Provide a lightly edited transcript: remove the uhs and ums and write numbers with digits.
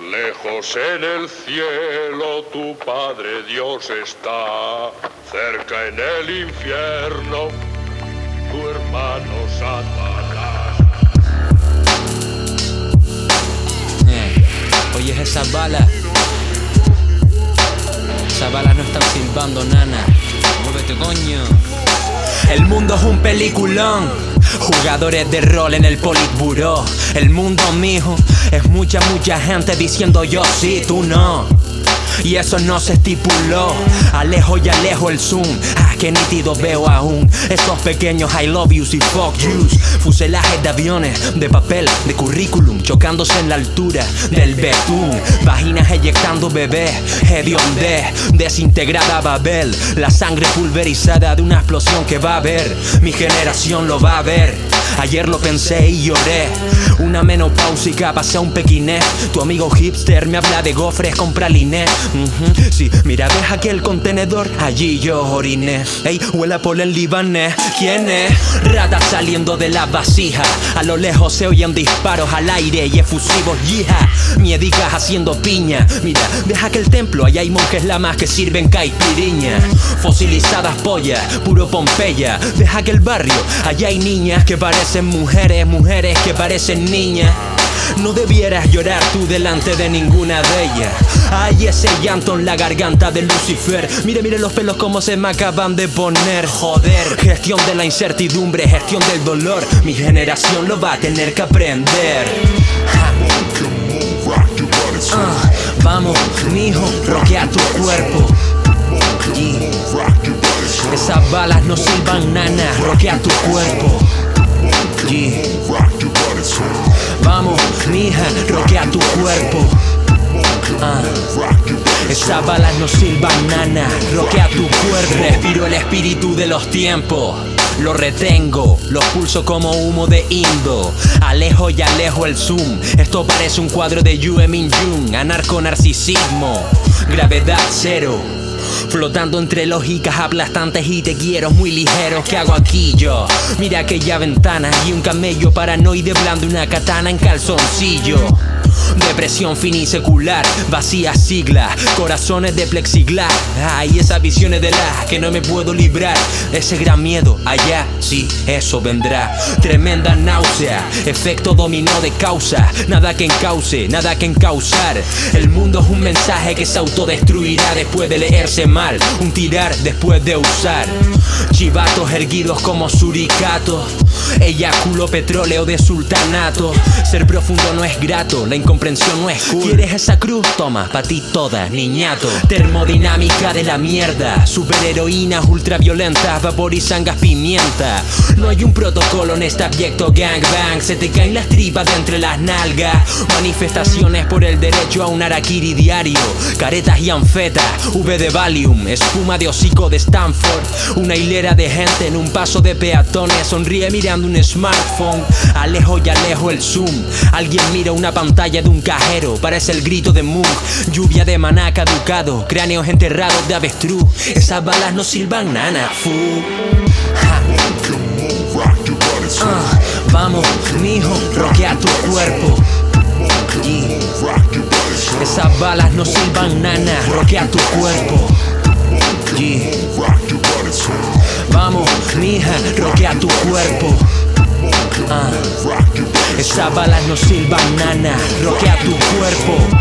Lejos en el cielo tu Padre Dios está, cerca en el infierno tu hermano Satanás. ¿Oyes esas balas? Esas balas no están silbando, nana. Muévete, coño. El mundo es un peliculón, jugadores de rol en el Politburó. El mundo, mijo, es mucha gente diciendo yo sí, tú no. Y eso no se estipuló. Alejo y alejo el zoom. Ah, qué nítido veo aún esos pequeños I love yous y fuck yous. Fuselajes de aviones, de papel, de currículum, chocándose en la altura del betún. Vaginas eyectando bebés, hediondez, desintegrada Babel. La sangre pulverizada de una explosión que va a haber. Mi generación lo va a ver. Ayer lo pensé y lloré. Una menopáusica pasé a un pequinés. Tu amigo hipster me habla de gofres con praliné. Sí, mira, ves aquel contenedor, allí yo oriné. Ey, huele a polen libanés. ¿Quién es? Ratas saliendo de la vasija. A lo lejos se oyen disparos al aire y efusivos yihad. Miedicas haciendo piña. Mira, ves aquel templo, allá hay monjes lamas que sirven caipiriña. Fosilizadas pollas, puro Pompeya. Ves aquel barrio, allá hay niñas que parecen mujeres, mujeres que parecen niñas. No debieras llorar tú delante de ninguna de ellas. Ay, ese llanto en la garganta de Lucifer. Mire, mire los pelos como se me acaban de poner. Joder, gestión de la incertidumbre, gestión del dolor. Mi generación lo va a tener que aprender. Vamos, mijo, roquea tu cuerpo. Esas balas no silban, nana, roquea tu cuerpo. Vamos, mija, roquea tu cuerpo. Esas balas no silban, nana, roquea tu cuerpo. Respiro el espíritu de los tiempos, lo retengo, los pulso como humo de Indo. Alejo y alejo el zoom. Esto parece un cuadro de Yue Min-jung. Anarco-narcisismo, gravedad cero, flotando entre lógicas aplastantes y te quiero muy ligeros. ¿Qué hago aquí yo? Mira aquella ventana y un camello paranoide blando una katana en calzoncillo. Depresión finisecular, vacía sigla, corazones de plexiglas. Ay, esas visiones de la que no me puedo librar. Ese gran miedo, allá, sí, eso vendrá. Tremenda náusea, efecto dominó de causa. Nada que encauce, nada que encauzar. El mundo es un mensaje que se autodestruirá después de leerse mal. Un tirar después de usar. Chivatos erguidos como suricatos. Eyaculo petróleo de sultanato. Ser profundo no es grato, la incomprensión no es cool. ¿Quieres esa cruz? Toma, pa' ti toda, niñato. Termodinámica de la mierda. Superheroínas ultraviolentas, vaporizan gas pimienta. No hay un protocolo en este abyecto gangbang. Se te caen las tripas de entre las nalgas. Manifestaciones por el derecho a un harakiri diario. Caretas y anfetas, V de Valium, espuma de hocico de Stanford. Una hilera de gente en un paso de peatones. Sonríe mirando un smartphone. Alejo y alejo el zoom. Alguien mira una pantalla de un cajero. Parece el grito de Moog. Lluvia de maná caducado. Cráneos enterrados de avestruz. Esas balas no silban, nana. Vamos, mijo, roquea tu cuerpo. Esas balas no silban, nana, roquea tu cuerpo. Vamos, mija, roquea tu cuerpo. Esas balas no silban, nana, roquea tu cuerpo.